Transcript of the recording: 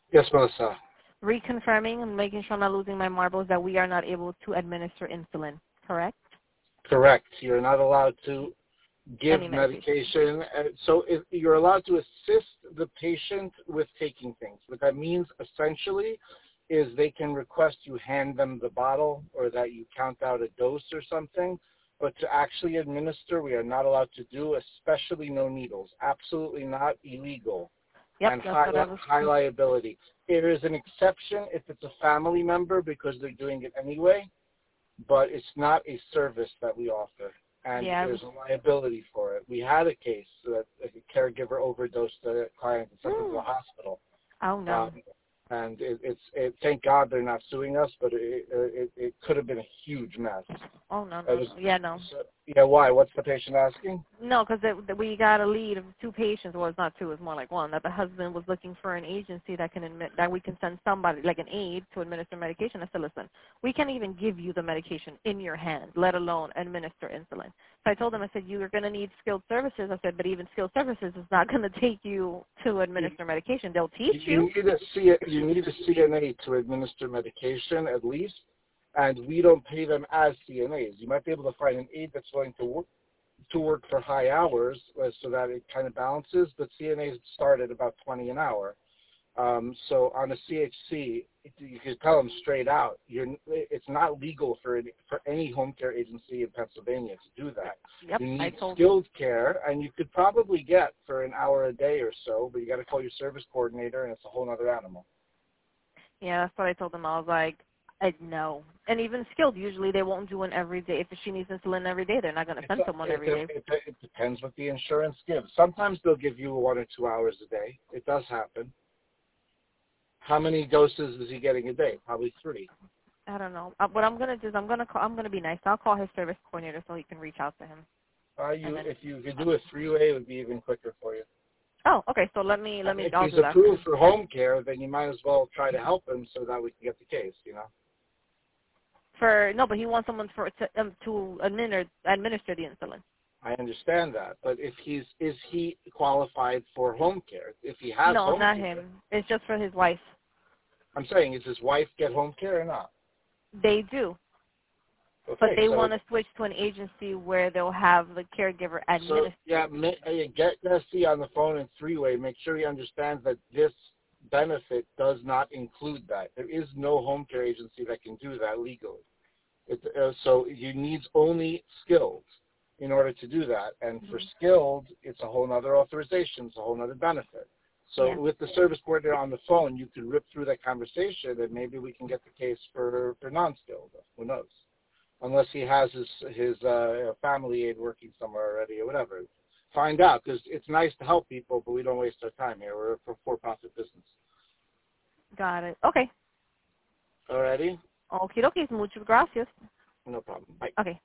Yes, Melissa. Reconfirming and making sure I'm not losing my marbles that we are not able to administer insulin, correct? Correct. You're not allowed to give Any medication. So if you're allowed to assist the patient with taking things. What that means essentially is they can request you hand them the bottle or that you count out a dose or something. But to actually administer, we are not allowed to do, especially no needles. Absolutely not, illegal. Yep, And that's what I was. high liability. There is an exception if it's a family member because they're doing it anyway, but it's not a service that we offer, and there's a liability for it. We had a case that a caregiver overdosed a client and sent him to the hospital. Oh, no. And thank God they're not suing us, but it could have been a huge mess. Oh, no. No. Yeah, why? What's the patient asking? No, because we got a lead of two patients. Well, it's not two, it's more like one. That the husband was looking for an agency that can that we can send somebody, like an aide, to administer medication. I said, listen, we can't even give you the medication in your hand, let alone administer insulin. So I told him, I said, you're going to need skilled services. I said, but even skilled services is not going to take you to administer medication. They'll teach you. You need a CNA to administer medication at least. And we don't pay them as CNAs. You might be able to find an aide that's willing to work for high hours so that it kind of balances, but CNAs start at about 20 an hour. So on a CHC, you can tell them straight out, it's not legal for any home care agency in Pennsylvania to do that. Yep, you need skilled care, and you could probably get for an hour a day or so, but you got to call your service coordinator, and it's a whole other animal. Yeah, that's what I told them. I was like, no. And even skilled, usually they won't do one every day. If she needs insulin every day, they're not going to send someone every day. It depends what the insurance gives. Sometimes they'll give you 1 or 2 hours a day. It does happen. How many doses is he getting a day? Probably 3. I don't know. What I'm going to do is I'm going to be nice. I'll call his service coordinator so he can reach out to him. If you could do a 3-way, it would be even quicker for you. Oh, okay. So let me. If he's approved for home care, then you might as well try to help him so that we can get the case. But he wants someone to administer the insulin. I understand that, but is he qualified for home care? If he has no, home not care, him. It's just for his wife. I'm saying, does his wife get home care or not? They do. Okay, but they want to switch to an agency where they'll have the caregiver administer. So, get Nessie on the phone in 3-way. Make sure he understands that this benefit does not include that. There is no home care agency that can do that legally. So you need only skilled in order to do that. And for skilled, it's a whole other authorization. It's a whole other benefit. So with the service coordinator on the phone, you can rip through that conversation and maybe we can get the case for non-skilled. Who knows? Unless he has his family aide working somewhere already or whatever. Find out, because it's nice to help people, but we don't waste our time here. We're a for-profit business. Got it. Okay. Alrighty? Okie dokie. Muchas gracias. No problem. Bye. Okay.